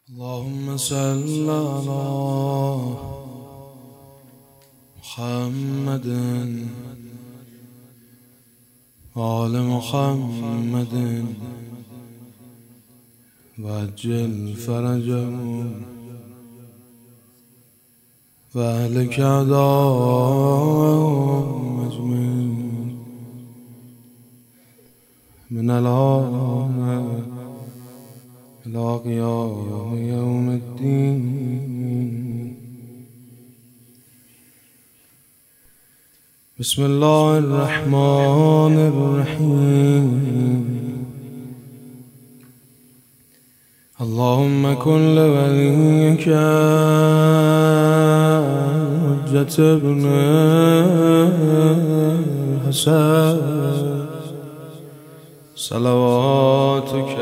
اللهم صل على محمد وآل محمد وعجل فرجهم وأهلك أعداءهم أجمعين من الآن إلى قيام يوم الدين. بسم الله الرحمن الرحيم. اللهم كن لوليك حجة ابن الحسن صلواتك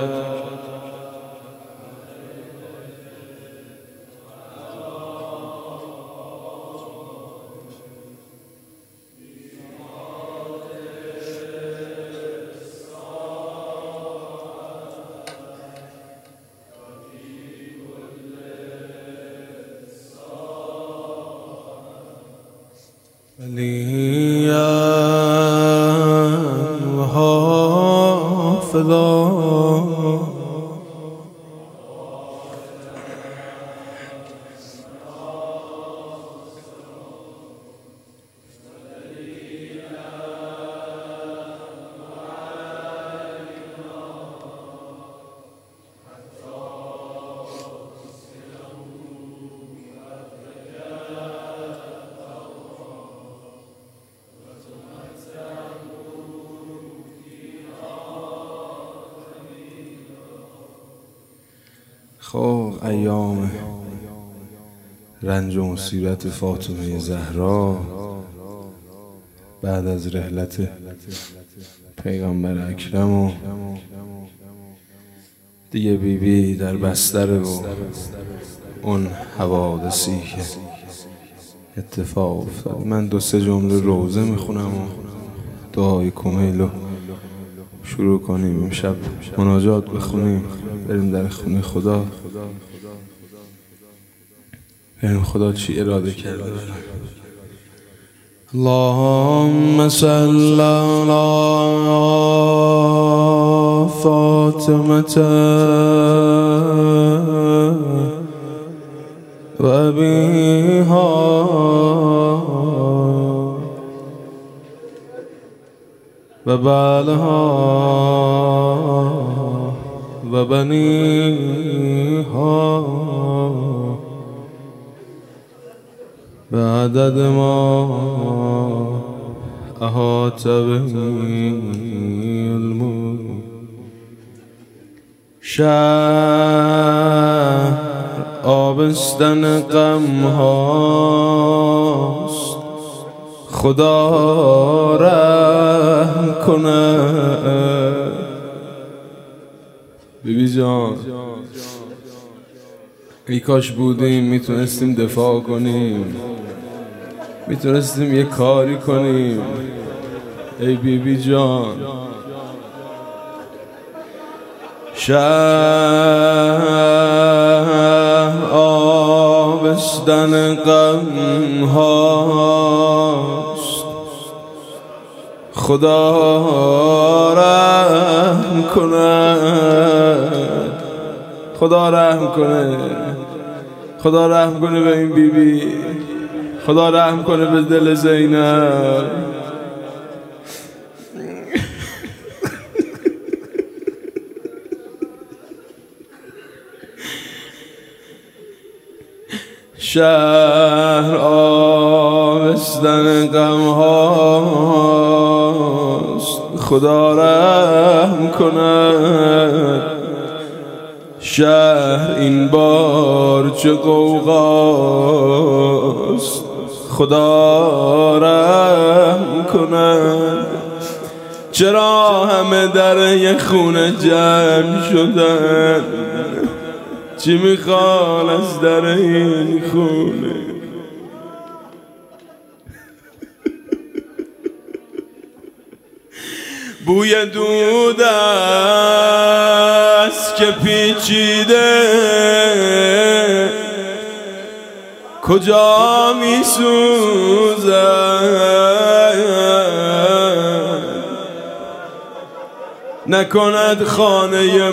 وليا وحافظا خب ایام رنج و مصیبت فاطمه زهرا بعد از رحلت پیغمبر اکرم و دیگه بیبی در بستر و اون حوادثی که اتفاق افتاد. من 2-3 جمله روزه میخونم و دعای کمیل رو شروع کنیم، امشب مناجات بخونیم، بریم در خونه خدا، بریم خدا چی اراده کرده بریم. اللهم صل علی فاطمة و ابیها و بعلها و بنیها و عدد ما احاط به علمه. شهر آبستن غم هاست، خدا رحم کنه. بیبی جان ای کاش بودیم میتونستیم دفاع کنیم، میتونستیم یه کاری کنیم. ای بیبی جان شهر آبستن غم هاست، خدا رحم کنه، خدا رحم کنه، خدا رحم کنه به این بیبی، خدا رحم کنه به دل زینب. شهر آبستن غم هاست، خدا رحم کنه. شهر این بار چه غوغاست، خدا رحم کنه. چرا همه در یه خونه جمع شدن؟ چی میخوان از در این خونه؟ بوی دود است که پیچیده کجا می سوزد نکند خانه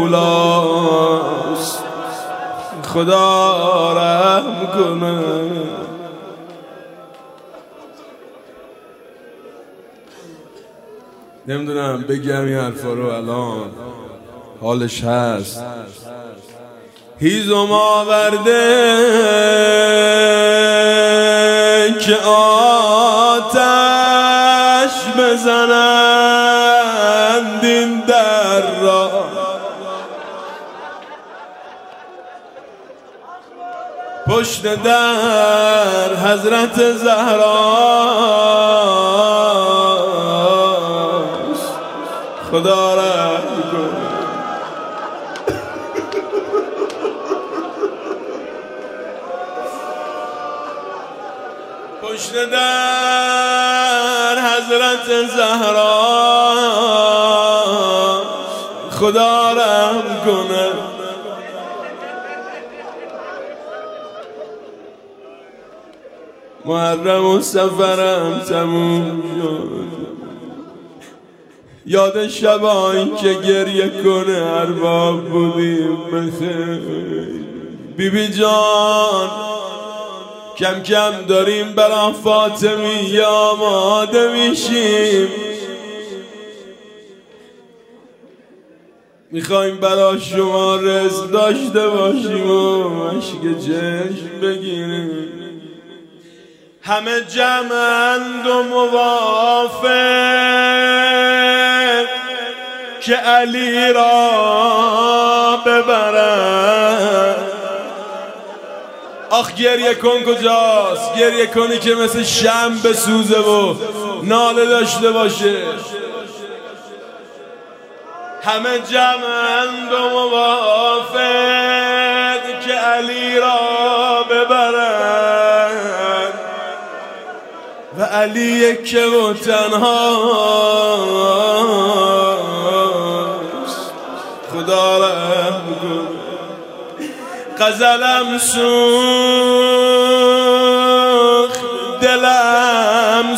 مولاست خدا رحم کنه. نمیدونم بگم این حرفا رو الان حالش هست. هیزم آورده که آتش بزنند این در را پشت در حضرت زهراست خدا رحم کنه. پشت در حضرت زهراست خدا رحم کنه. محرم و سفرم تموم شد یاد شبایی که گریه کنه ارباب بودیم بخیر. بیبی جان کم کم داریم برا فاطمی آماده میشیم، میخوایم برا شما رزق داشته باشیم و عشق چشم بگیریم. همه جمعند و موافق که علی را ببرن. آخ گریه کن کجاست؟ گریه کنی که مثل شمع بسوزه و ناله داشته باشه. همه جمعند و موافق که علی را ببرن و علی که و تنهاست خدا رحم کنه. غزلم سوخت دلم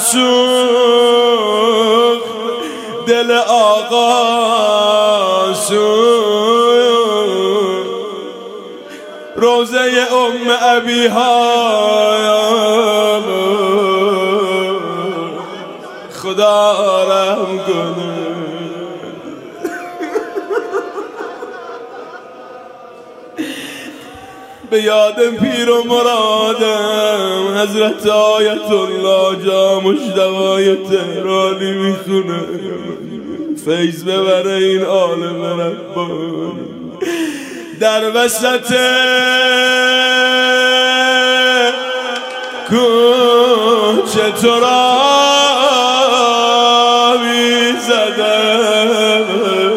سوخت دل آقا سوخت روزه ام ابیها خدا رحم کنه. به یاد پیر و مرادم حضرت آیت الله جا مجدوای تهرانی میخونه فیض ببره این عالم ربانی. در وسط کوچه تو را میزدم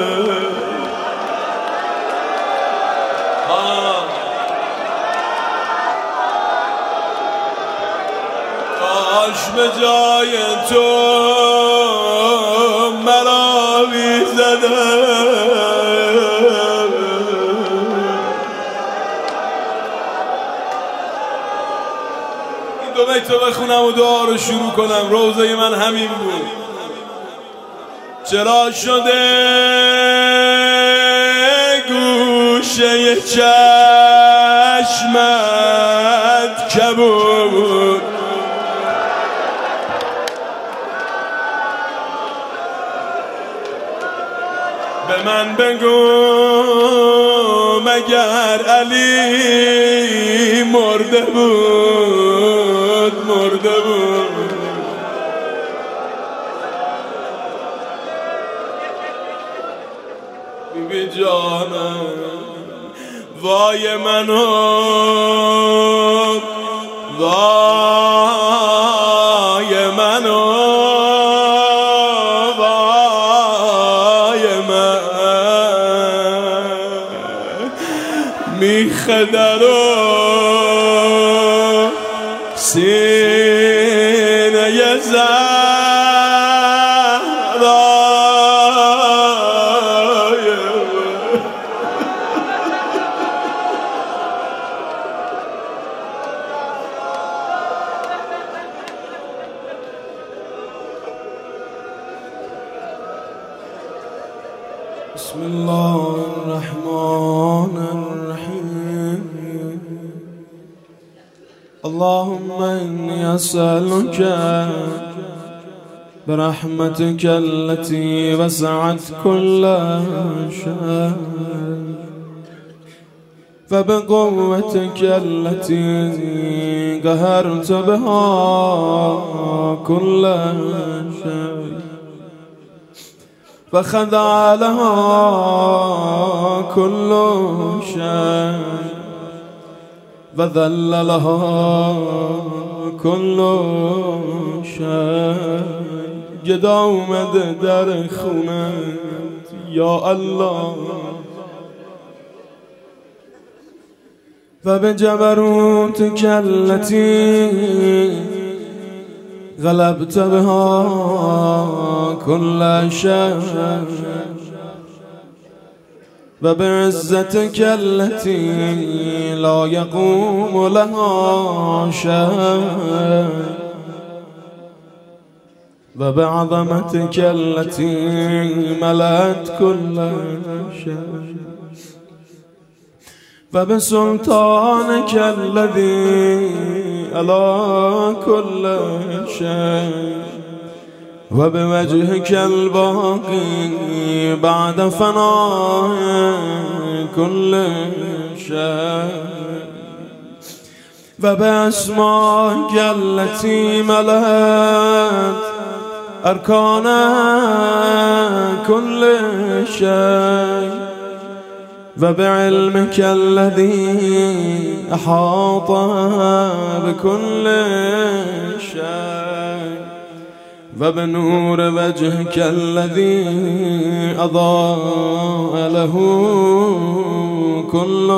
کاش به جای تو مرا میزدم. این دو بیت رو بخونم و دعا رو شروع کنم. روزه من همین بود. چرا شده گوشه چشمت کبود به من بگو مگر علی مرده بود مرده بود. بیبی جانم وای منو وای منو وای من میخدر و سینه بسم الله الرحمن الرحيم اللهم إني أسألك برحمتك التي وسعت كل شيء فبقوتك التي قهرت بها كل شيء فخضع لها كل شيء وذل لها كل شيء گدا اومده در خونت یا الله و به جبروتک التي غلبت بها كل شيء و بعزتك التي لا يقوم لها شيء و بعظمتك التي ملأت كل شيء و بسلطانك الذي على كل شيء و بوجهك الباقي بعد فناء كل شيء و بأسمائك التي ملأت أركان كل شيء و بعلمك الذي أحاط بكل شيء و بنور وجهك الذي أضاء له كل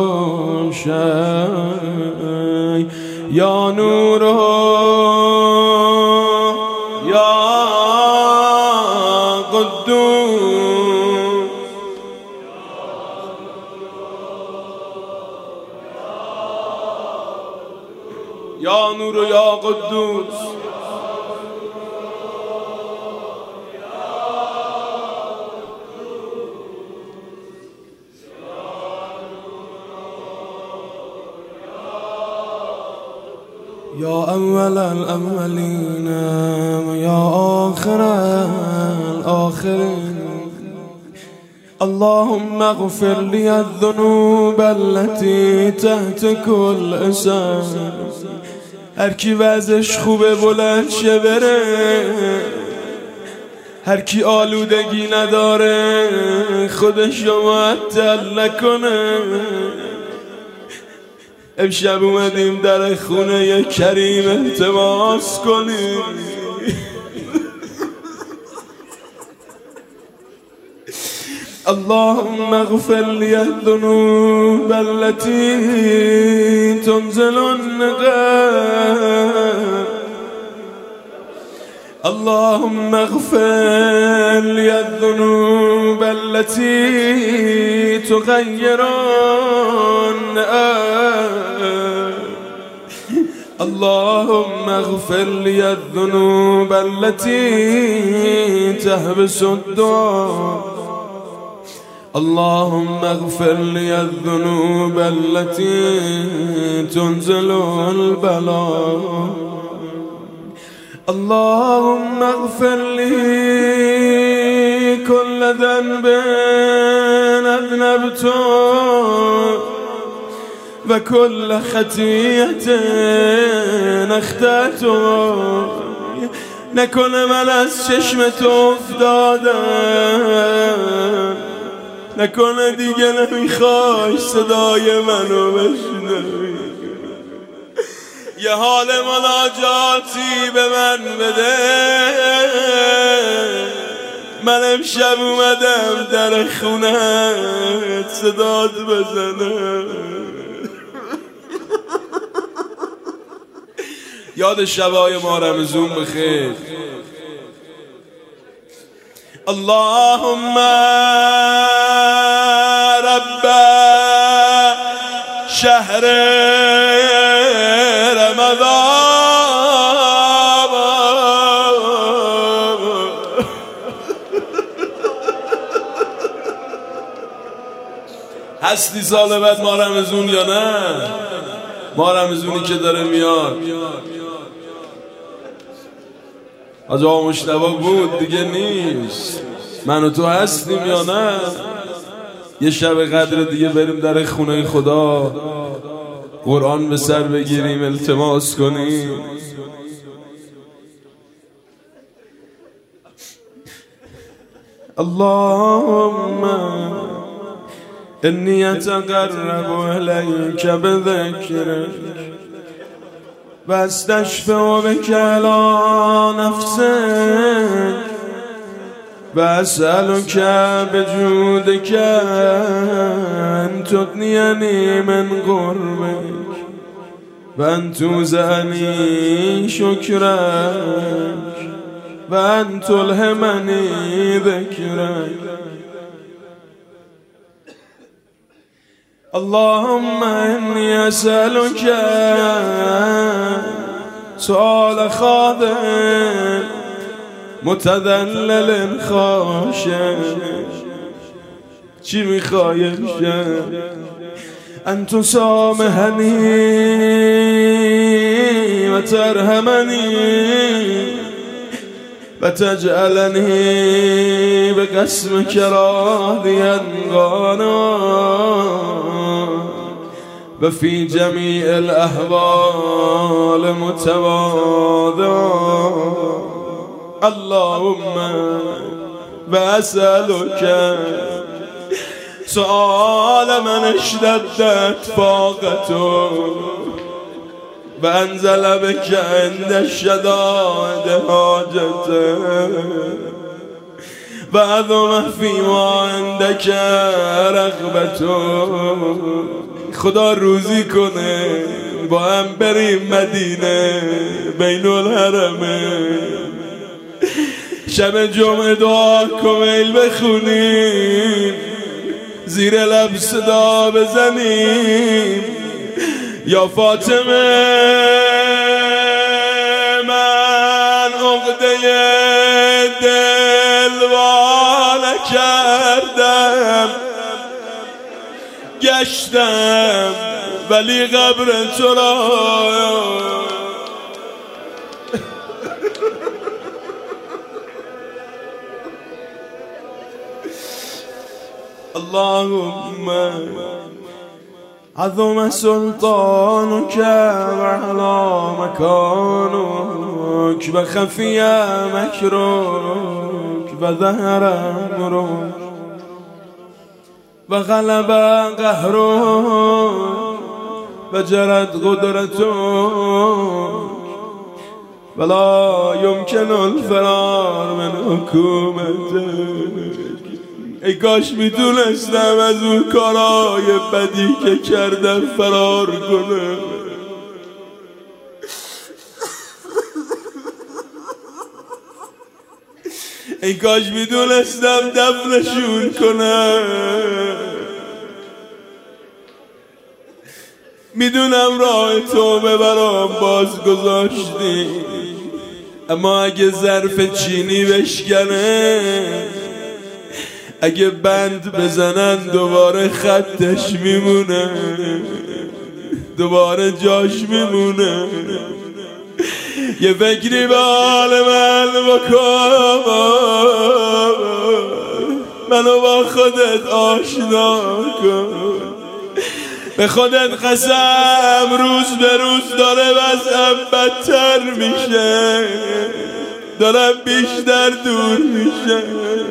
شيء يا نور يا قدوس يا نور يا قدوس يا أول الأولين ويا آخر الآخرين اللهم اغفر لي الذنوب التي تحت كل اسم هر کی وضعش خوبه بلند شه بره هر کی آلودگی نداره خودشو معطل نکنه امشب اومدیم در خونه کریم التماس کنیم اللهم اغفر لي الذنوب التي تنزل النقام اللهم اغفر لي الذنوب التي تغير النقام اللهم اغفر لي الذنوب التي تحبس الدعاء اللهم اغفر لي الذنوب التي تنزل البلاء اللهم اغفر لي كل ذنب أذنبته وكل خطيئة اخطأته نکن من از چشمت افتادم نکنه دیگه نمیخوای صدای منو بشنوی یه حال مناجاتی به من بده من امشب اومدم در خونت صدات بزنم یاد شبای ما رمضون بخیر اللهم رب شهر رمضان هستی سال بعد ما رمزون یا نه؟ ما رمزونی که داره میاد. حاج آقا مشتبه بود دیگه نیست. من و تو هستیم یا نه؟ یه شب قدر دیگه بریم در خونه خدا، قرآن به سر بگیریم، التماس کنیم. اللهم انی اتقرب الیک بذکرک و استشفع بک علی نفسک و اسألک بجودک ان تغنینی من قربک و ان توزعنی شکرک و ان تلهمنی ذکرک. اللهم انی اسألک سؤال خاضع متذلل خاشع. چی میخوای ان تسامحنی و ترحمنی و تجعلنی به قسمک راضیا قانا و فی جمیع الاحوال متواضعا. اللهم و اسألک سؤال من اشتدت فاقته و انزل بک عند الشدائد حاجته و عظم فیما عندک رغبته. خدا روزی کنه با هم بریم مدینه بین الحرمه، شب جمعه دعا کمیل بخونیم، زیر لب صدا بزنیم یا فاطمه من عقده دل وا کردم، گشتم ولی قبر تو را اللهم عظم سلطانك وعلى مكانك وخفي مكرك وظهر أمرك وغلب قهرك وجرت قدرتك ولا يمكن الفرار من حكومتك. ای کاش میتونستم از اون کارهای بدی که کردم فرار کنم. ای کاش میتونستم دفنشون کنم. میدونم راه توبه برام باز گذاشتی، اما اگه ظرف چینی بشکنه، اگه بند بزنن دوباره خطش میمونه، دوباره جاش میمونه. یه فکری به حال من بکن، منو با خودت آشنا کن. به خودت قسم روز به روز داره وضعم بدتر میشه، دارم بیشتر دور میشه.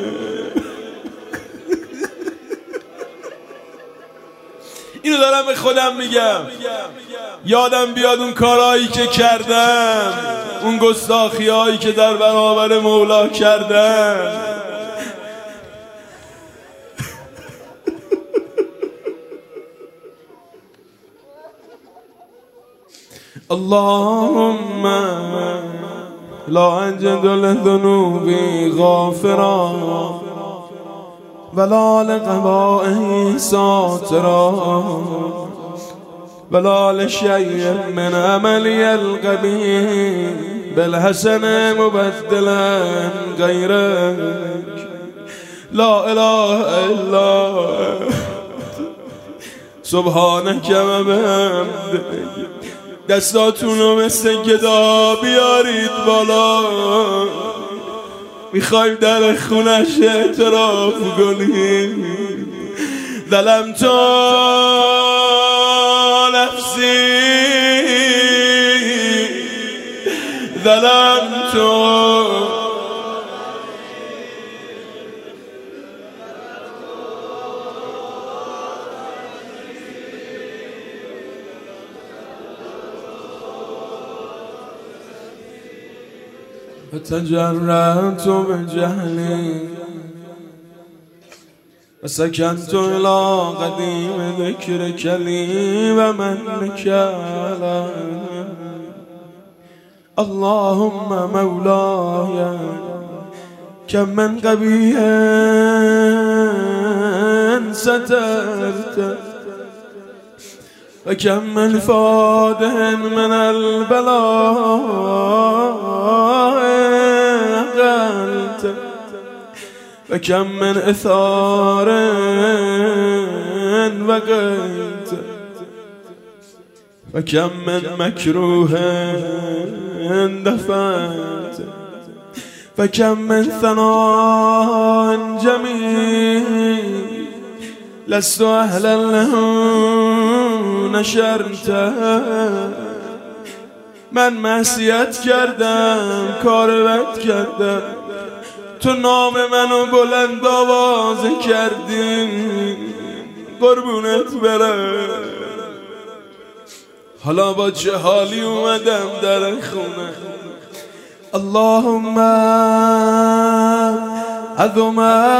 اینو دارم به خودم میگم، یادم بیاد اون کارهایی که کردم، اون گستاخی‌هایی که در برابر مولا کردم. اللهم لا أجد لذنوبي غافرا ولا لقبائه ساترا ولا لشيء من عملي القبيح بالحسن مبدلا غيرك. لا إله إلا سبحانک و بحمدک. دستاتونو مثل گدا بیارید بالا، میخوایم در خونش اعتراف کنیم. دلم تو نفسی، دلم تو فتجرأت بجهلي وسكنت إلى قديم ذكرك لي ومنك علي. اللهم مولاي كم من قبيح سترت وكم من فادح من البلاء أقلت وكم من إثار وقيت وكم من مكروه دفعت وكم من ثناء جميل لست أهلا له نشرته. من معصیت کردم، کار بد کردم، تو نام منو بلند آواز کردی، قربونت برم. حالا با چه حالی اومدم در خونه. اللهم عظم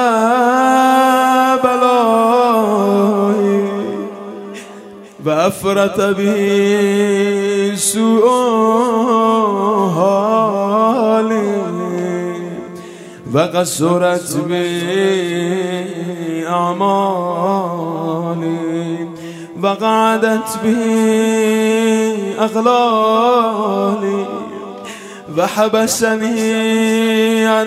بلایی و افرط به سوء حالی و قصرت به اعمالی و قعدت به اغلالی و حبسنی عن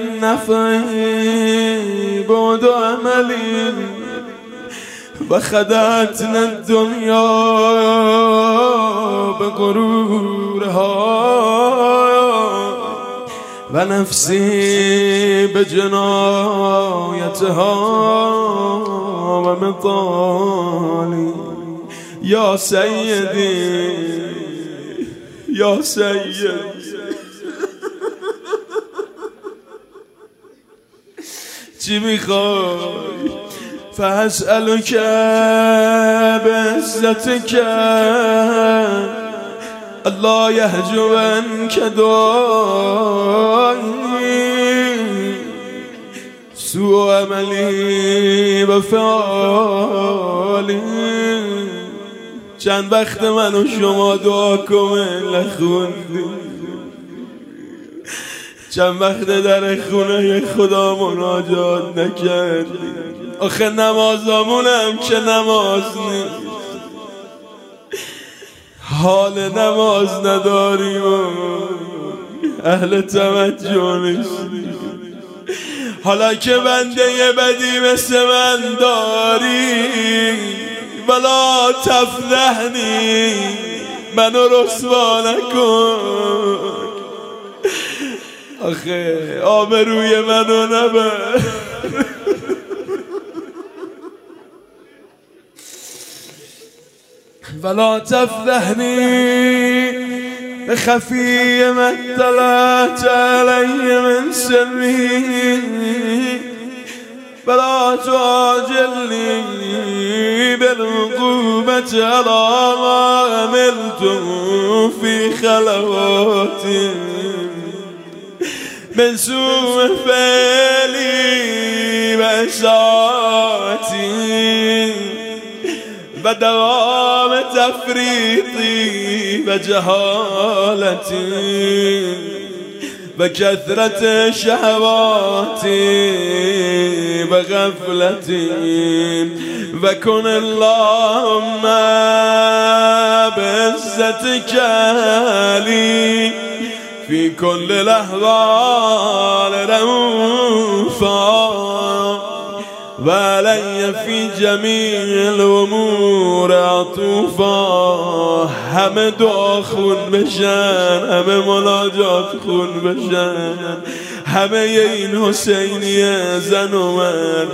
نفعی بعد عملی و خدعتنا الدنیا بغرورها و نفسی بجنایتها و مطالی. یا سیدی یا سیدی چی میخوای؟ فاسألك بعزتك الله يحجبنك دعائي سوء عملی و فعالی. چند وقت من و شما دعا کامل خوندیم، چند وقت در خونه خدا مناجات نکردیم. آخه نمازامونم که نماز نیست، حال نماز نداریم و اهل توجه نیستیم. حالا که بنده بدی مثل من داری ولا تفضحنی، منو رسوا نکن. آخه آبروی منو نبر. ولا تفضحني بخفي ما اطلعت علي من سري ولا تعجلني بالعقوبة على ما عملت في خلواتي من سوء فعلي وإساءتي و دوام تفریطی و جهالتی و کثرت شهواتی و غفلتی و کن اللهم بعزتك لی فی کل الاحوال رؤوفا و علی فی جمیع الامور عطوفا. همه دعا خون بشن، همه مناجات خون بشن، همه این حسینی زن و من.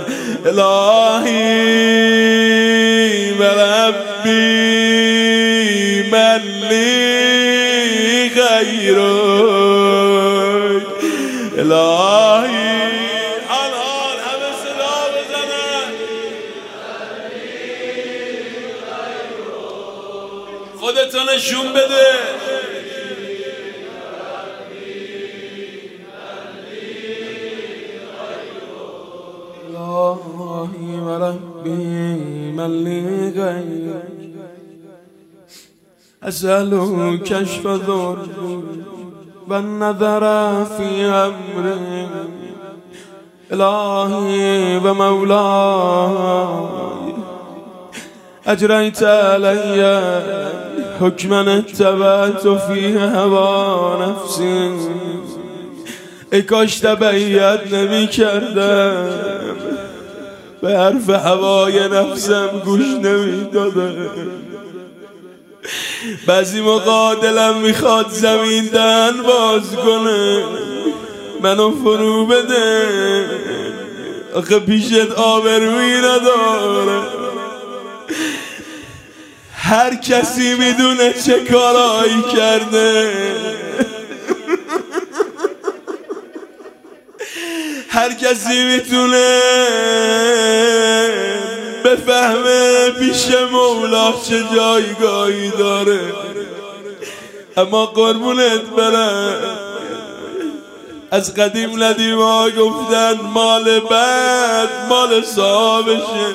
الهی و ربی من لی غیرک. الهی همه صدا بزنن. خودتو نشون بده. الهی و ربی من لی غیرک. اسألو کشف ذر و النظر فی امری. الهی و مولاي اجریت علی حکما اتبعت فی هوا نفسی. ای کاش تبعیت نمی کردم، به حرف هوای نفسم گوش نمی دادم. بعضی موقع دلم میخواد زمین دهن باز کنه، منو فرو بده، آخه پیشت آبرویی نداره. هر کسی میدونه چه کارایی کرده، هر کسی میتونه بفهمه پیش مولا چه جایگاهی داره. اما قربونت برم، از قدیم ندیم ها گفتن مال بد مال صاحبشه،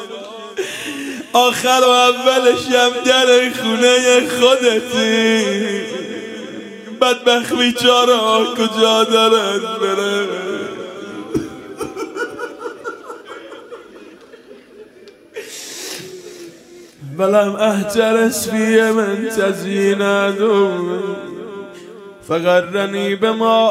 آخر و اولش هم در خونه خودتی. بدبخت بیچاره ها کجا دارن برن؟ ولم احترس فی من تزیین عدو فغرنی بما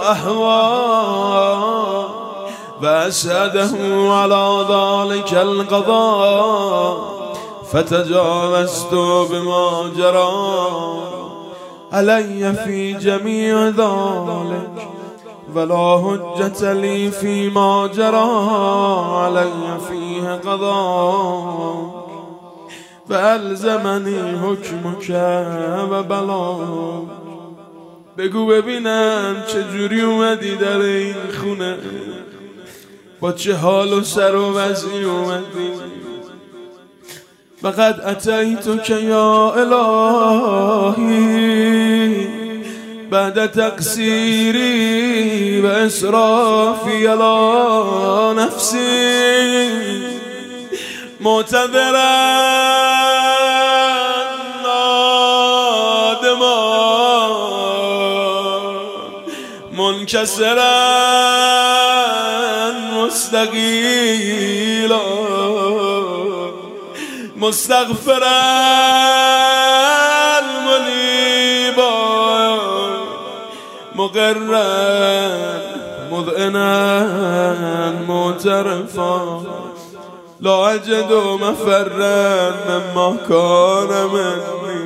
احوا و اسعده علی ذلك القضاء فتجاوزت بما جرى علی فی جمیع ذلك ولا حجة لی فیما جرى علی فیه قضاء فالزمنی حکمک و بلا. بگو ببینم چجوری اومدی در این خونه، با چه حال و سر و وضعی اومدی. فقد اتیتک یا الهی بعد تقصیری و اسرافی علی نفسی معتذرا نادما منکسرا مستقیلا مستغفرا منیبا مقرا مذعنا معترفا لا اجد مفرا مما كان مني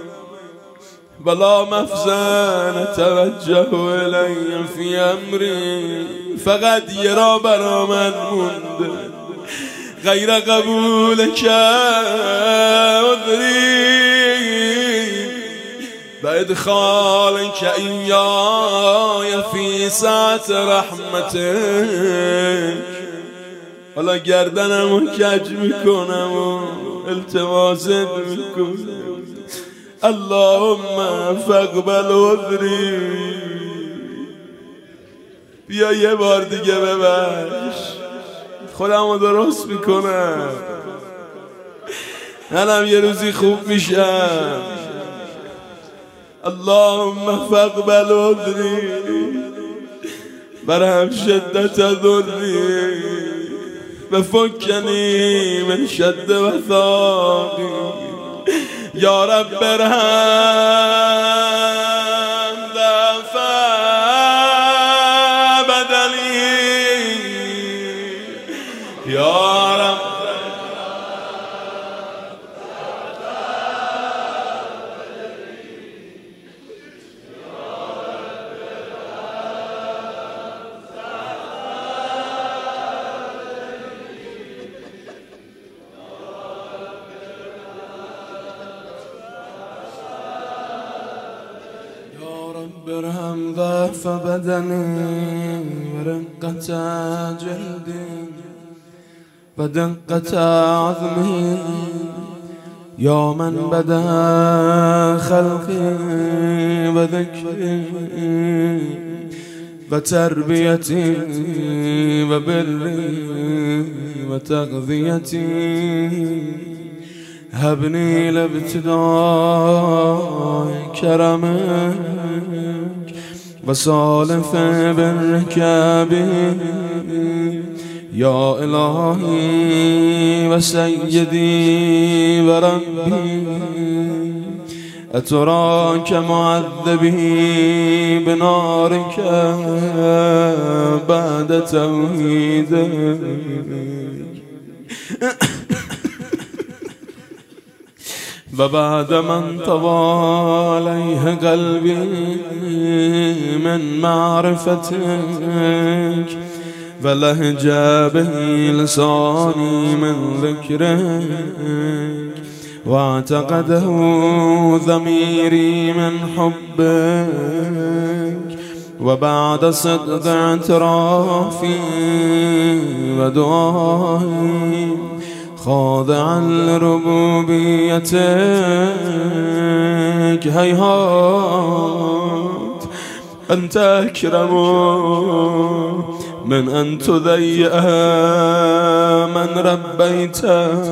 ولا مفزا توجه الی فی امری. فقط یه را برا من مونده غیر قبول که عذری و ادخال که ایای فی ساعت رحمتک. حالا گردنمو کج میکنم و التماست میکنم اللهم فاقبل عذری. بیا یه بار دیگه ببخش، خودمو درست میکنم، منم یه روزی خوب میشم. اللهم فاقبل عذری برهم شدت ضری و فکنی من شد وثاقی. یا رب ارحم ضعف بدنی یا برهم ضعف بدني ورقة جلدي ودقة عظمي يا من بدا خلقي وذكري وتربيتي وبري وتغذيتي هبني لابتداء كرمك وصالف برك بي يا إلهي وسيدي وربي أتراك معذبي بنارك بعد توحيدك وبعد من طوى عليه قلبي من معرفتك ولهج به لساني من ذكرك واعتقده ضميري من حبك وبعد صدق اعترافي ودعائي خاضعا لربوبيتك هيهات أنت أكرم من أن تضيئ من ربيت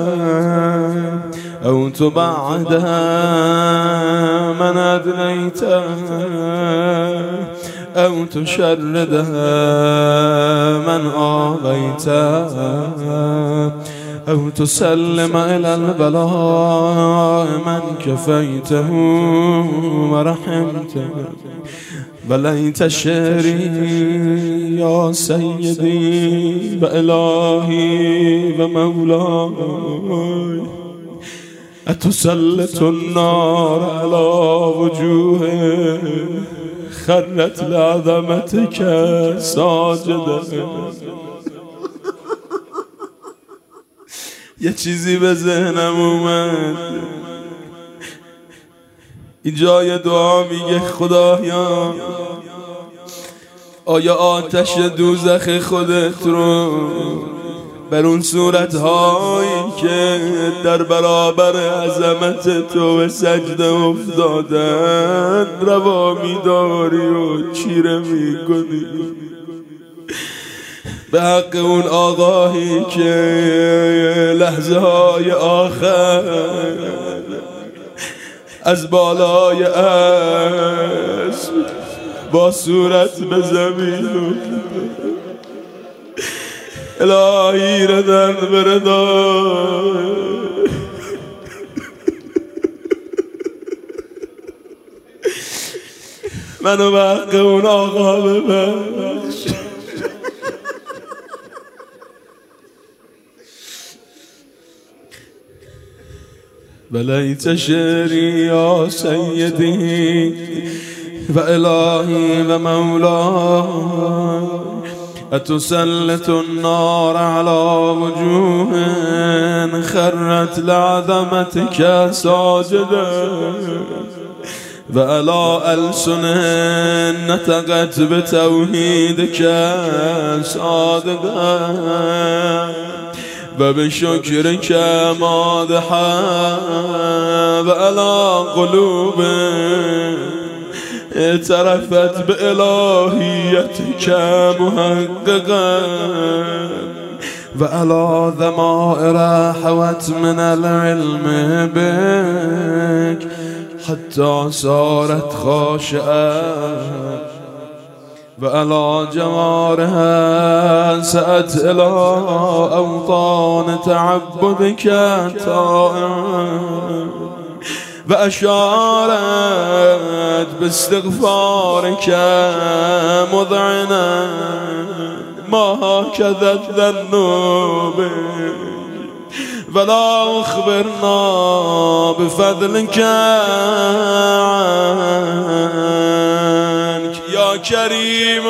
أو تبعد من أدنيت أو تشرد من آويت أو تسلم إلى البلاء من كفيته ورحمته بليت شعري يا سيدي وإلهي ومولاي أتسلط النار على وجوه خرت لعظمتك ساجدة یه چیزی به ذهنم اومد اینجای دعا میگه خدایا آیا آتش دوزخ خودت رو بر اون صورتهایی که در برابر عظمت تو به سجده افتادن روا میداری و چیره میکنی به حق اون آقایی که لحظه های آخر از بالای اسب با صورت به زمین الهی ردن بردار منو به حق اون آقا ببخش بليت شعري يا سيدي وإلهي ومولاي أتسلط النار على وجوه خرت لعظمتك ساجدة وعلى ألسن نطقت بتوحيدك صادقة وبشكرك مادحا وعلى قلوب اعترفت بإلهيتك محققا وعلى ضمائر حوت من العلم بك حتى صارت خاشعة وعلى جوارها سأت إلى أوطان تعبدك طائعا وأشارت باستغفارك مذعنا ما هكذا الذنوب ولا أخبرنا بفضلك عنك يا كريم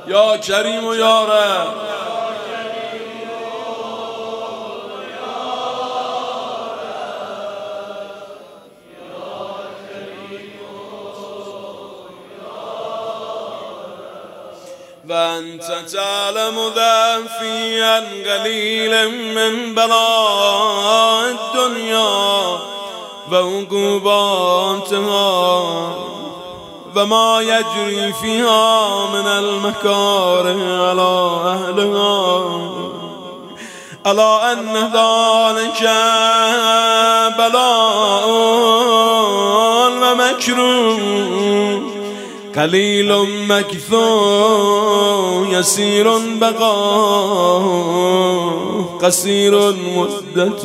یا کریم و یا رب. و انت تعلم ضعفی عن قلیل من بلاء الدنیا و عقوباتها و ما یجری فیها من المکاره علی اهلها، الا ان ذلك بلاء و مکروه قلیل مکثور یسیر بقا قصیر مدت.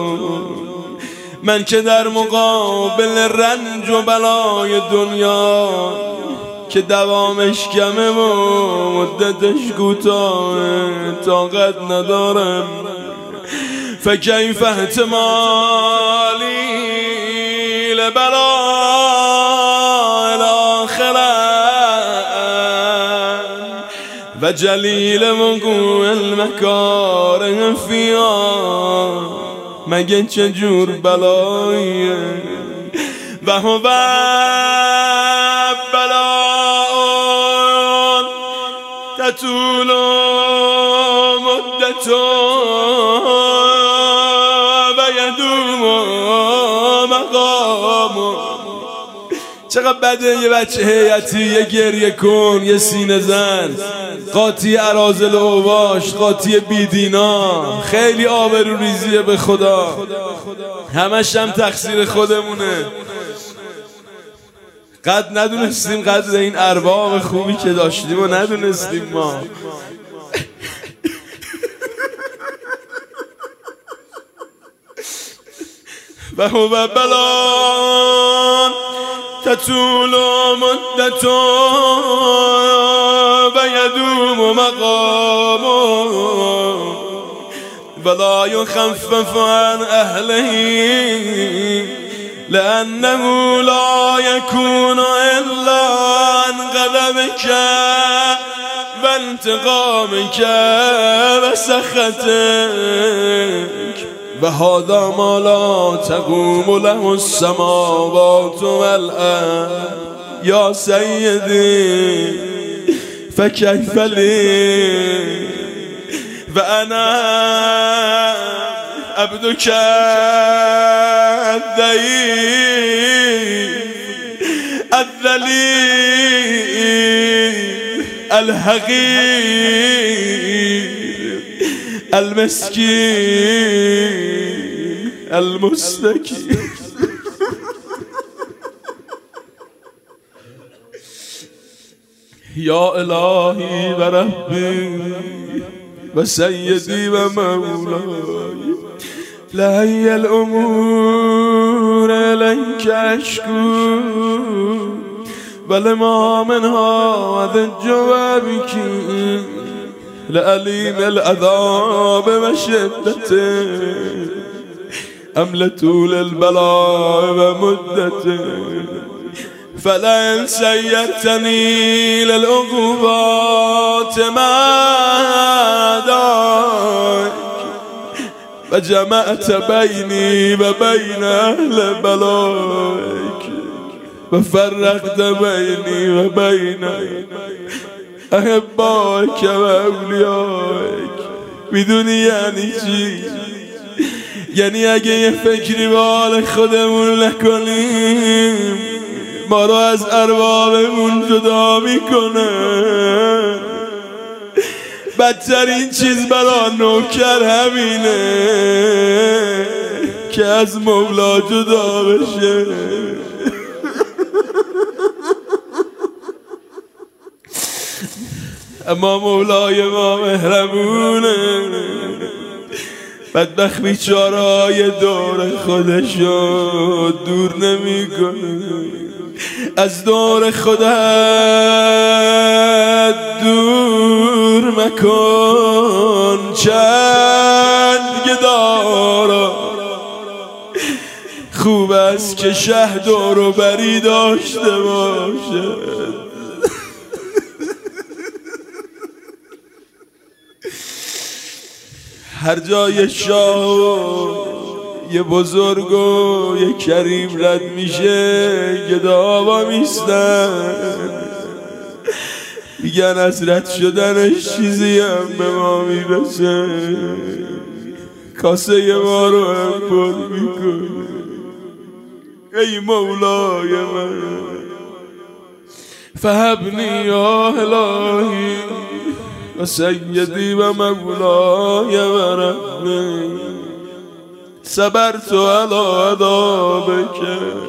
من که در مقابل رنج و بلای دنیا که دوامش کمه و مدتش کوتاهه طاقت ندارم، فکیف احتمالی لبلاء الاخره و جلیل وقوع المکاره فیها. مگه چجور بلاییه و هو بلاء تطول مدت و یدوم مقام. چقدر بده یه بچه هیئتی یه گریه کن، یه سینه زن، قاطی اراذل اوباش، قاطی بیدینا، خیلی آبرو ریزیه به خدا، همش هم تقصیر خودمونه. قد ندونستیم قدر این ارباب خوبی که داشتیم و ندونستیم ما. و هو بلاء تطول مدت و یدوم مقام ولا یخفف عن اهله لانه لا یکون الا عن غضبک و انتقامک و سخطک و هذا ما لا تقوم له السماوات والارض یا سیدی فکیف لی و انا عبدک الضعیف الذلیل الحقیر المسكين المستكين. یا الهی و ربی و سیدی و مولای لهی الامور الیک اشکو ولما منها ذج وبکی لعلیم العذاب و شدته ام لطول البلاء و مدته فلئن سیرتنی للعقوبات معداک و جمعت بینی و بین اهل بلایک و فرقت بینی و بین احبائک و اولیائک. میدونی یعنی چی؟ یعنی اگه یه فکری به حال خودمون نکنیم ما رو از اربابمون جدا میکنه. بدترین چیز برا نوکر همینه که از مولا جدا بشه. اما مولای ما مهربونه، بدبخت بیچاره‌های دور خودشو دور نمیکنه. از دور خودت دور مکن چند گدارا. خوب است که شه دور و بری داشته باشه. هر جای شاه و یه بزرگ و یه کریم رد میشه گداوا میستن، میگن از رد شدنش چیزی هم به ما میرسه، کاسه ما رو هم پر میکنه. ای مولای من فهبنی یا الهی و سیدی و مولای و ربی، صبرت علی عذابک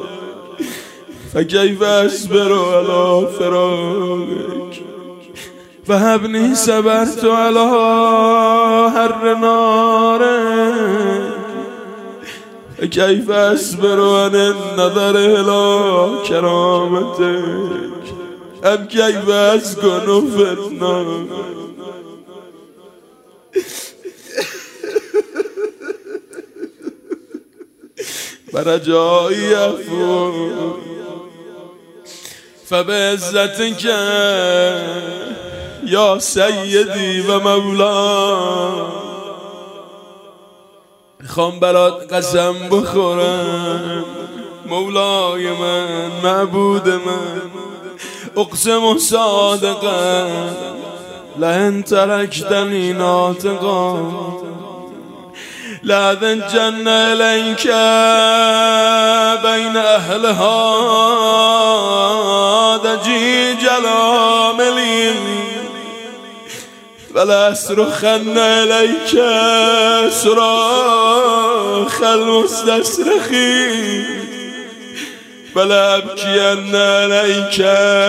فکیف اصبر علی فراقک، فهبنی صبرت علی حر نارک فکیف اصبر عن النظر الی کرامتک، ام کیف اسکن فی النار. برجای عفو فبعزتک یا سیدی و مولا، میخوام برات قسم بخورم مولای من معبود من، اقسم صادقا لئن ترکتنی ناطقا لأذنجن إليك بين أهلها ضجيج العاملين ولأصرخن إليك صراخ المستصرخين ولأبكين عليك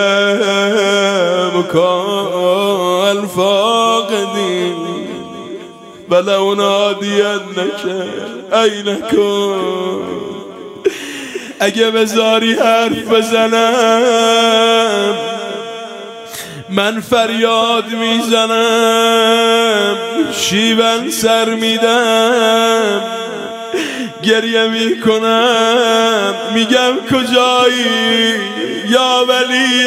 بكاء الفاقدين ولو نادینک این کن. اگه بذاری حرف بزنم من فریاد میزنم، شیون سر میدم، گریه میکنم، میگم کجایی یا ولی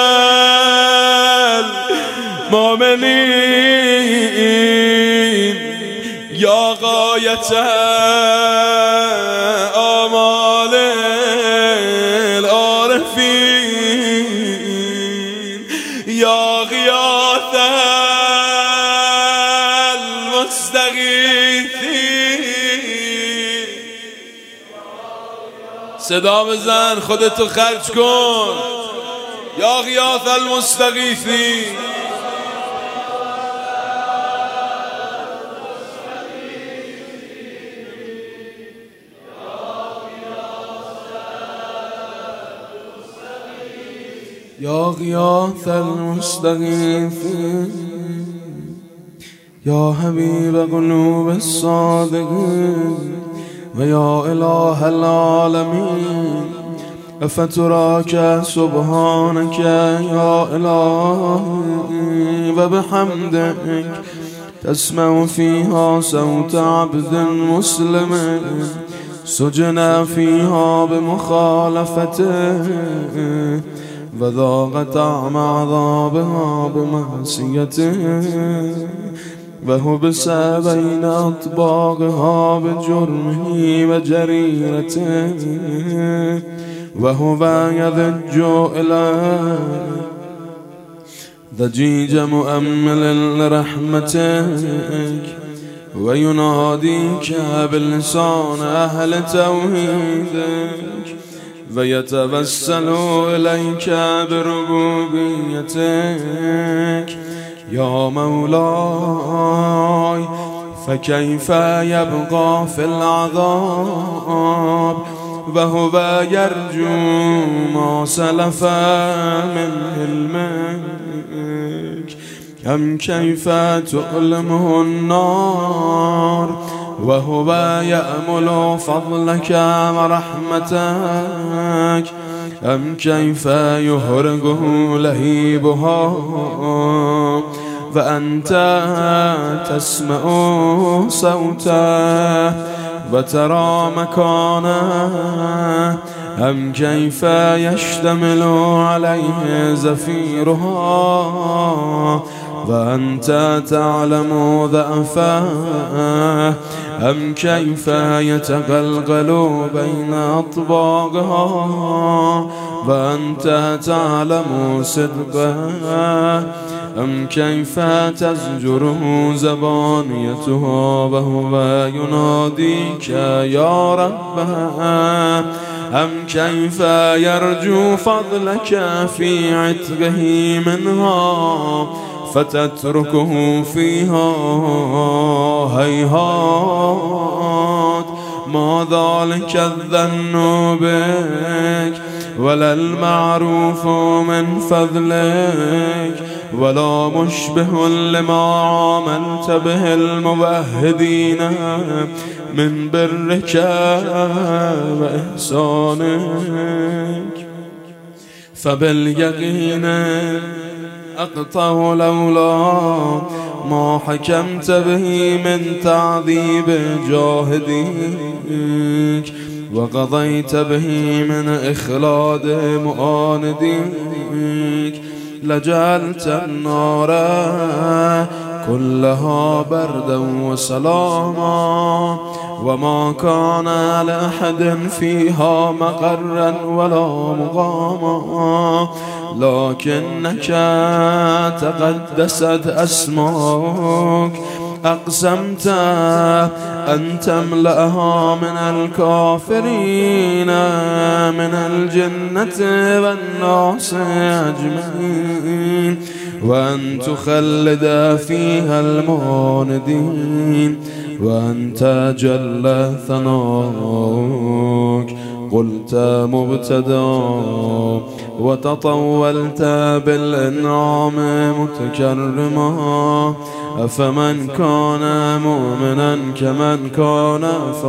المؤمنین یا غایت آمال العارفین یا غیاث المستغیثین. صدا بزن، خودتو خرج کن. یا غیاث المستغیثین. یا غیاث المستغیثین یا حبیب قلوب الصادقین و یا اله العالمین فتراک سبحانک یا الهی و بحمدک تسمع فیها صوت عبد مسلم سجن فیها بمخالفته و ذاق طعم عذابها بمعصیته و حبس بین اطباقها بجرمه و جریرته و هو یضج الی ضجیج مؤمل لرحمتک و ینادیک بلسان اهل توحیدک و یتوسل الیک بربوبیتک یا مولای فکیف یبقى فی العذاب و هو یرجو ما سلف من حلمک ام کیف تؤلمه النار و هو یأمل فضلک و رحمتک ام کیف یحرقه لهیبها و انت تسمع صوته و ترى مکانه ام کیف یشتمل علیه زفیرها فأنت تعلم ضعفه أم كيف يتغلغل بين أطباقها فأنت تعلم صدقه أم كيف تزجره زبانيته وهو يناديك يا ربها أم كيف يرجو فضلك في عتقه منها فتتركه فيها هيهات ما ذلك الظن بك ولا المعروف من فضلك ولا مشبه لما عاملت به الموحدين من برك وإحسانك فباليقين أقطع لولا ما حكمت به من تعذيب جاهديك وقضيت به من إخلاد مؤانديك لجعلت النار كلها بردا وسلاما وما كان لأحد فيها مقرا ولا مقاما لكنك تقدست أسماك أقسمت أن تملأها من الكافرين من الجنة والناس أجمعين وأن تخلد فيها المعاندين وأنت جل ثناؤك قلت مبتدا وتطولت بالإنعام متكرما أفمن كان مؤمنا كمن كان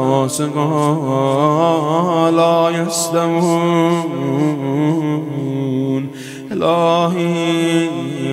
فاسقا لا يستوون إلهي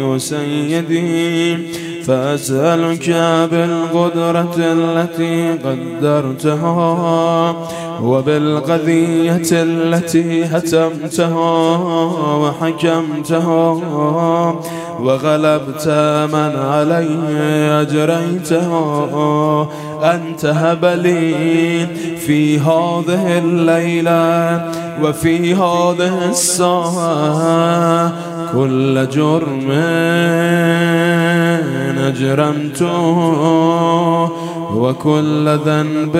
وسيدي فأسألك بالقدرة التي قدرتها وبالقضية التي هتمتها وحكمتها وغلبت من عليه أجريتها أن تهب لي في هذه الليلة وفي هذه الساعة كل جرم أجرمته وكل ذنب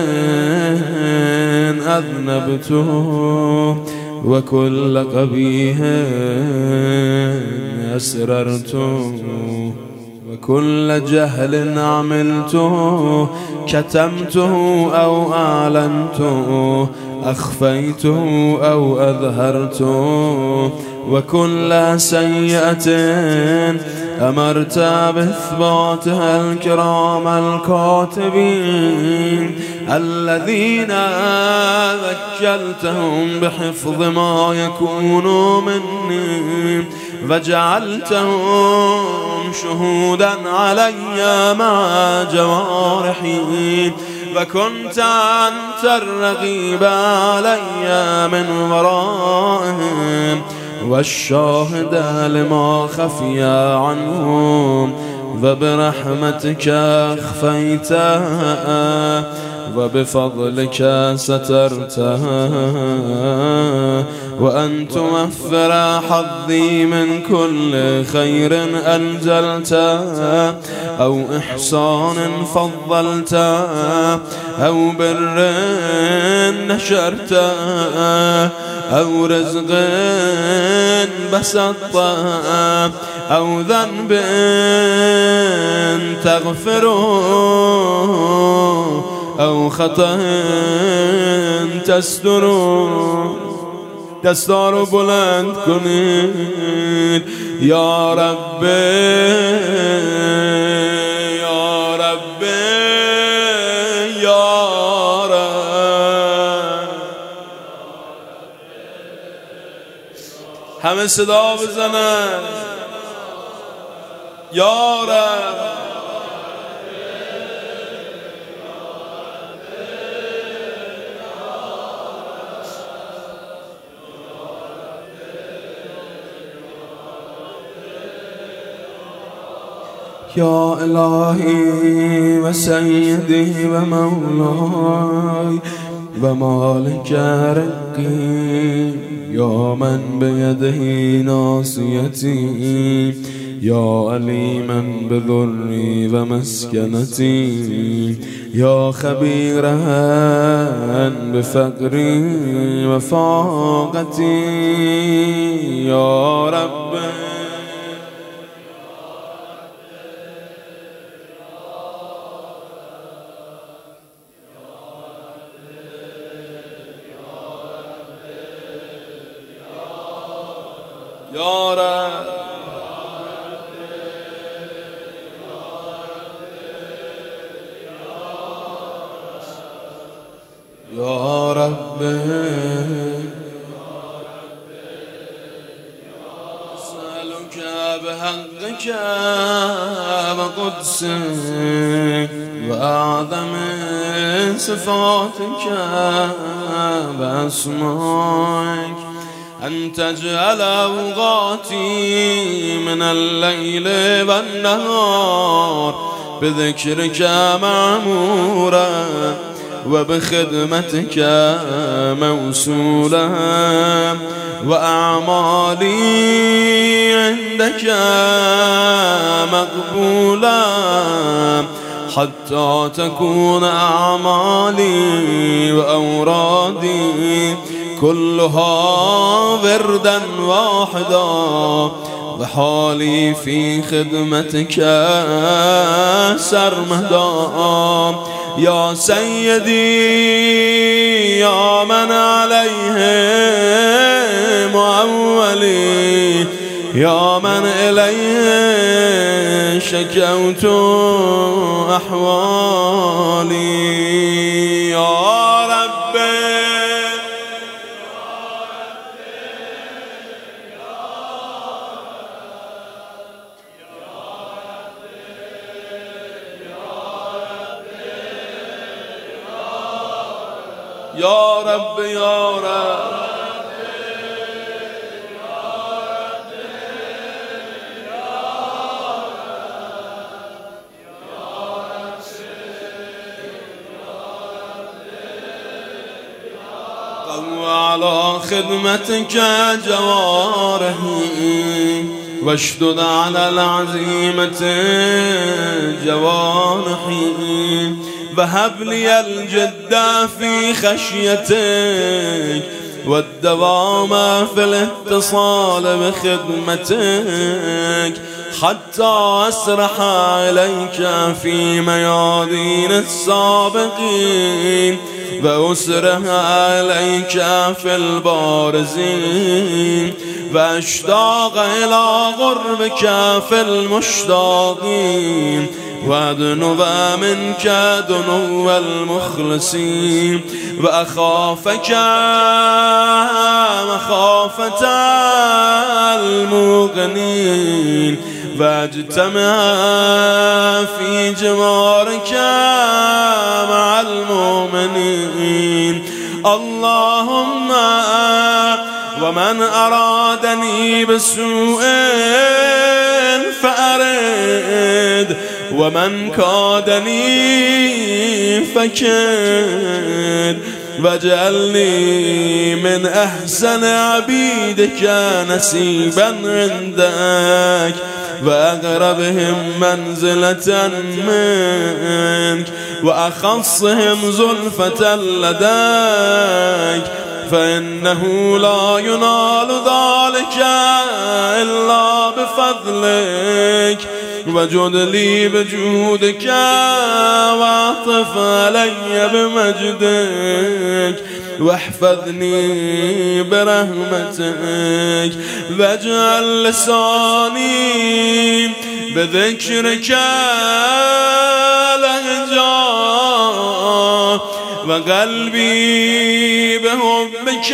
أذنبته وكل قبيح أسررته وكل جهل عملته كتمته أو أعلنته أخفيته أو أظهرته وكل سيئة أمرت بإثباتها الكرام الكاتبين الذين وكلتهم بحفظ ما يكون مني وجعلتهم شهودا علي مع جوارحي وكنت أنت الرقيب علي من ورائهم والشاهد لما خفي عنهم وبرحمتك أخفيتها وبفضلك سترتها وأن توفر حظي من كل خير أنزلته أو إحسان فضلته أو بر نشرته أو رزق بسطته أو ذنب تغفره أو خطأ تستره دستار بلند کنید یا رب یا رب یا رب همه صدا بزنن یا رب يا إلهي وسيدي ومولاي ومالك رقي، يا من بيده ناصيتي، يا عليما بضري ومسكنتي، يا خبيرا بفقري وفاقتي، يا رب يا رب يا رب أسألك بحقك وقدسك وأعظم صفاتك وأسمائك أن تجعل أوقاتي من الليل والنهار بذكرك معمورا وبخدمتك موصولا، وأعمالي عندك مقبولا، حتى تكون أعمالي وأورادي كلها وردا واحدا، وحالي في خدمتك سرمدا. يا سيدي يا من عليه معولي، يا من إليه شكوت أحوالي، يا ربي يا رب يا رب قو على خدمتك جوارحي، واشدد على العزيمة جوانحي، وهب لي الجد في خشيتك والدوام في الاتصال بخدمتك، حتى أسرح إليك في ميادين السابقين، وأسرح إليك في البارزين، وأشتاق إلى غربك في المشتاقين، وأدنو منك دنو المخلصين، وأخافك مخافة المغنين، واجتمع في جوارك مع المؤمنين. اللهم ومن أرادني بسوء فأرد، ومن كادني فكد، واجعلني من أحسن عبيدك نسيبا عندك، وأقربهم منزلة منك، وأخصهم زلفة لديك، فإنه لا ينال ذلك إلا بفضلك، وجد لي بجودك واعطف علي بمجدك، واحفظني برحمتك، واجعل لساني بذكرك لهجا، وقلبي بحبك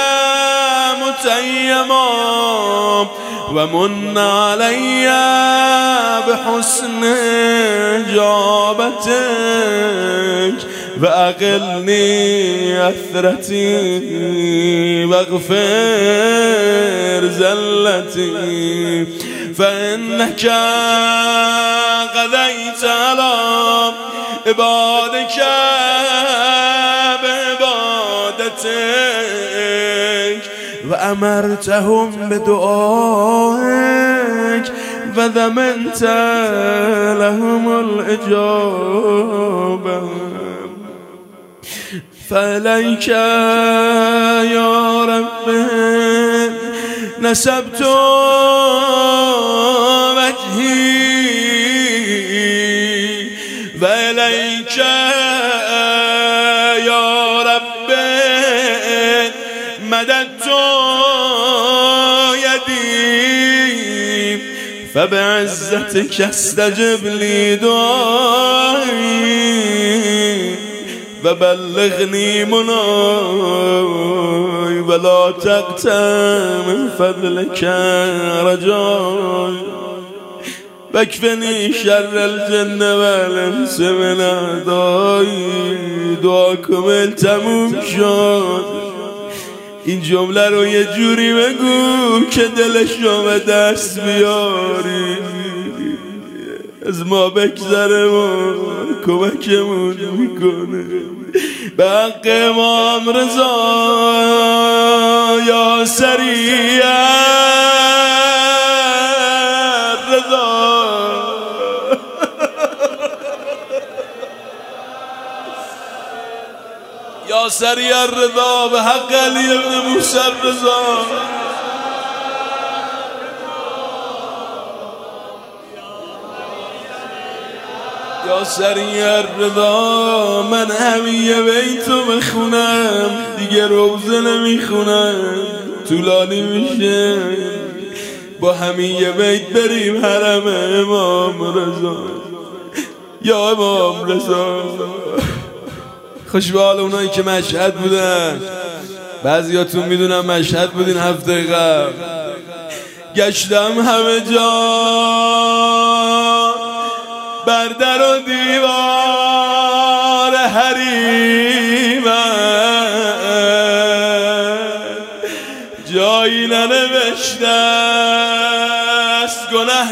متيما، ومن علي بحسن إجابتك، فأقلني أثرتي واغفر زلتي، فإنك قضيت على عبادك بعبادتك وأمرتهم بدعائك وضمنت لهم الإجابة فإليك يا رب نسبت وجهي وإليك يا رب مددت يدي فبعزتك استجب لي دعائي وبلغني مناي ولا تقطع من فضلك رجاي واكفني شر الجن والانس من اعدائي. دعاكم تموم شد. این جمله رو یه جوری بگو که دلشو به دست بیاری، از ما بگذره و کمکمون میکنه. به حق امام رضا یا سریع رضا، یا سریع رضا، به حق علی ابن موسی رضا. یا سریع رضا، من همیه بیتو بخونم دیگه روزه نمیخونم، طولانی میشه. با همیه بیت بریم حرم امام رضا. یا امام رضا، خوش به حال اونایی که مشهد بودن. بعضیاتون میدونم مشهد بودین هفته قبل. گشتم همه جا بر در و دیوار حریم، جایی ننوشته است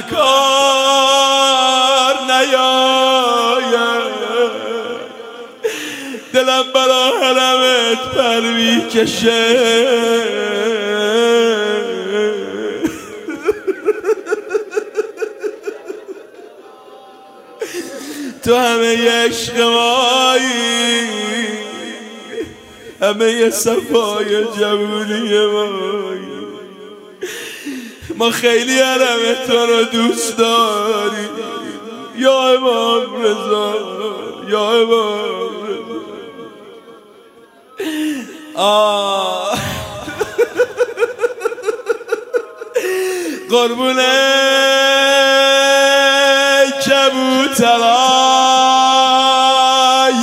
گنهکار نیاید. دلم برا حرمت پر میکشه، تو همه عشق مایی، همه صفای جوونی مایی. ما خیلی حرم تو رو دوست داریم یا امام رضا، یا امام رضا. قربونه کبوترای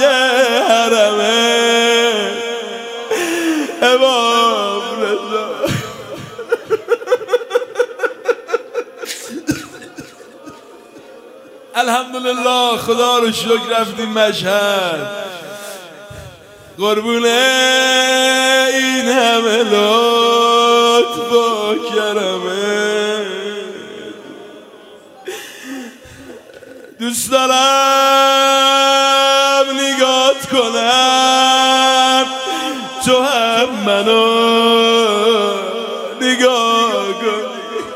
حرمه امام رضا. الحمدلله، خدا رو شکر رفتیم مشهد. قربونه این همه لطف و کرمه، دوست دارم نگات کنم تو هم منو نگاه کن.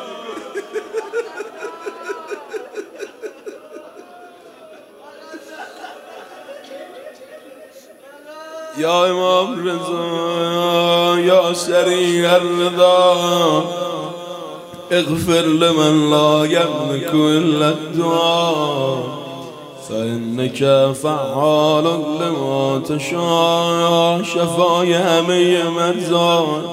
یا امام رضا، یا سریع الرضا، اغفر لمن لا يملك الا الدعاء فانك فعال لما تشاء. شفای همه مرزان،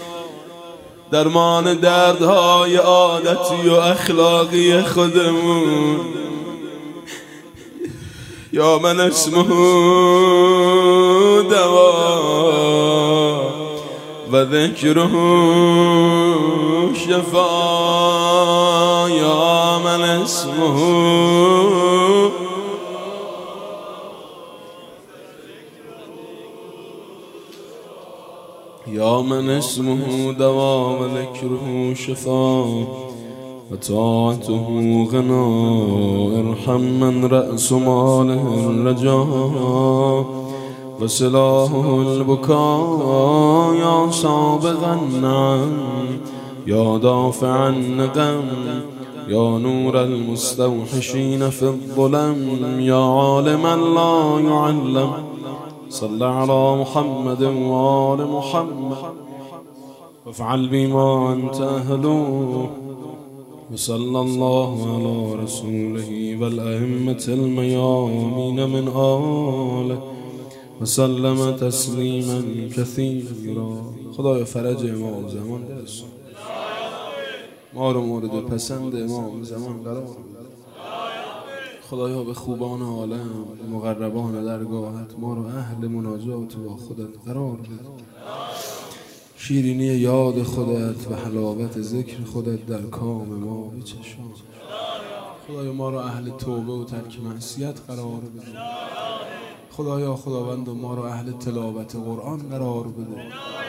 درمان دردهای عادتی و اخلاقی خودمون. یا من اسمه دوا و ذکره شفا. یا من اسمه دوا و ذکره شفا. وطاعته غنى ارحم من رأس ماله الرجاء وسلاحه البكاء يا سابقا النعم يا دافعا النقم يا نور المستوحشين في الظلم يا عالما لا يعلم صل على محمد وآل محمد وافعل بما أنت أهله وصلى الله على رسوله والأئمة الميامين من آله وسلم تسلیما کثیرا. خدایا فرج امام زمان برسون، ما رو مورد پسند امام زمان قرار بده. خدایا به خوبان عالم، به مقربان درگاهت ما رو اهل مناجات با خودت قرار بده. شیرینی یاد خودت و حلاوت ذکر خودت در کام ما بچشان. خدایا ما رو اهل توبه و ترک معصیت قرار بده. خدایا خداوند ما رو اهل تلاوت قرآن قرار بده.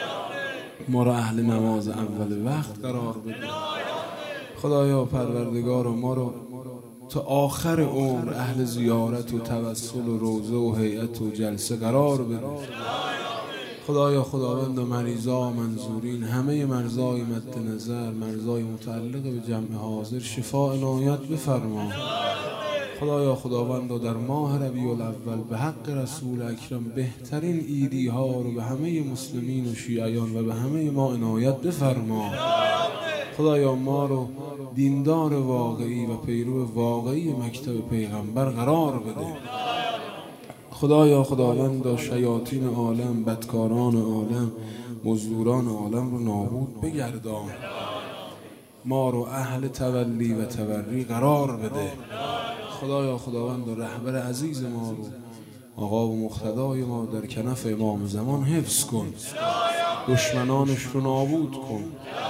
ما رو اهل نماز اول وقت قرار بده. خدایا پروردگار ما رو تا آخر عمر اهل زیارت و توسل و روضه و هیئت و جلسه قرار بده. خدایا خداوند و مریضا منظورین همه مرضای مد نظر، مرضای متعلق به جمع حاضر شفا عنایت بفرما. خدایا خداوند و در ماه ربیع الاول به حق رسول اکرم بهترین عیدی ها رو به همه مسلمین و شیعیان و به همه ما عنایت بفرما. خدایا ما رو دیندار واقعی و پیرو واقعی مکتب پیغمبر قرار بده. خدایا خداوند و شیاطین عالم، بدکاران عالم، مزدوران عالم رو نابود بگردان. ما رو اهل تولی و تبری قرار بده. خدایا خداوند و رهبر عزیز ما رو، آقا و مقتدای ما در کنف امام زمان حفظ کن. دشمنانش رو نابود کن.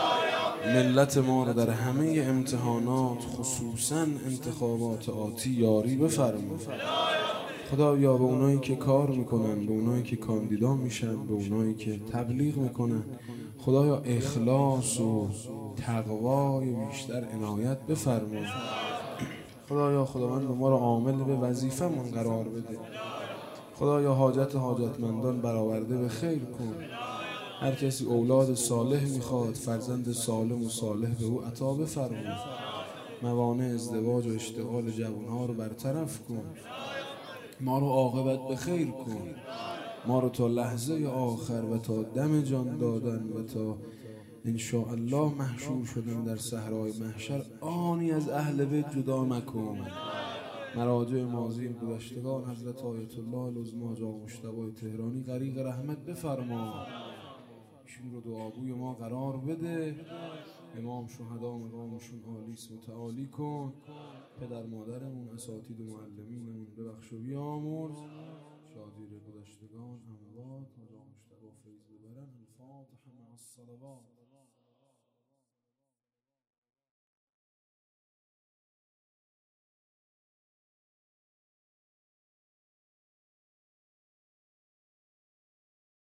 ملت ما رو در همه امتحانات خصوصا انتخابات آتی یاری بفرما. خدایا به اونایی که کار میکنن، به اونایی که کاندیدا میشن، به اونایی که تبلیغ میکنن، خدایا اخلاص و تقوای بیشتر عنایت بفرما. خدایا خداوند ما رو عامل به وظیفه‌مون قرار بده. خدایا حاجتمندان برآورده به خیر کن. هر کسی اولاد صالح میخواد، فرزند سالم و صالح به او عطا بفرما. موانع ازدواج و اشتغال جوانها رو برطرف کن. ما رو عاقبت به خیر کن. ما رو تا لحظه آخر و تا دم جان دادن و تا انشاءالله محشور شدن در صحرای محشر آنی از اهل بیت جدا مکن. مراجع ماضی گذشتگان حضرت آیت الله العظمی آقا مجتبی تهرانی غریق رحمت بفرما. ایشون رو دعاگوی ما قرار بده. امام شهدا مقامشون عالیس متعالی کن. پدر مادرمون، اساتید و معلمینمون ببخش و بیامرز. شادی گذشتگان اموات آقا مجتبی فیض ببرن. الفاتحه مع الصلوات.